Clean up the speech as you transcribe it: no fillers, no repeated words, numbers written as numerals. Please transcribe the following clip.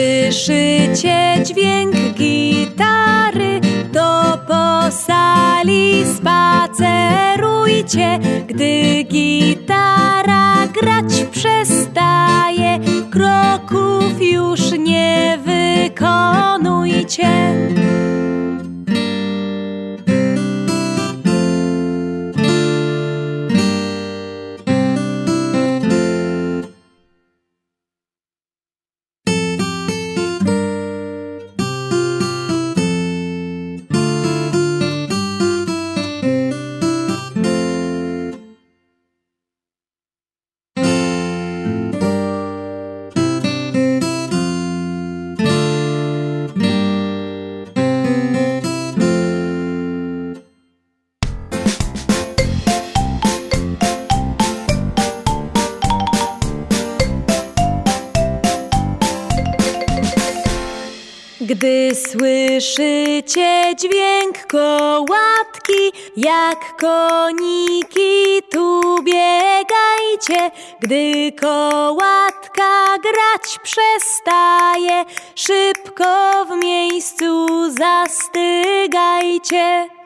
słyszycie dźwięk gitary, to po sali spacerujcie. Gdy gitara grać przestaje, kroków już nie wykonujcie. Gdy słyszycie dźwięk kołatki, jak koniki tu biegajcie. Gdy kołatka grać przestaje, szybko w miejscu zastygajcie.